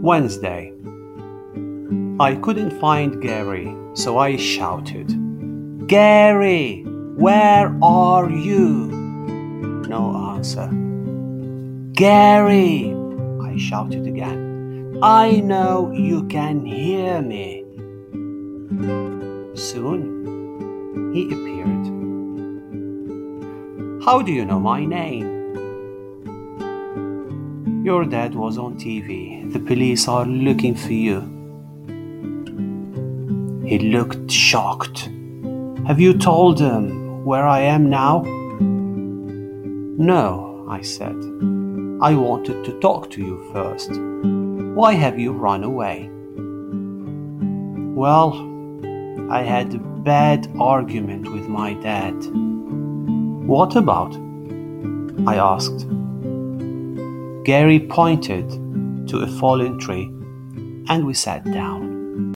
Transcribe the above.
Wednesday. I couldn't find Gary, so I shouted, "Gary, where are you?" No answer. "Gary," I shouted again. "I know you can hear me." Soon, he appeared. "How do you know my name?" "Your dad was on TV. The police are looking for you." He looked shocked. "Have you told them where I am now?" "No," I said. "I wanted to talk to you first. Why have you run away?" "Well, I had a bad argument with my dad." "What about?" I asked. Gary pointed to a fallen tree, and we sat down.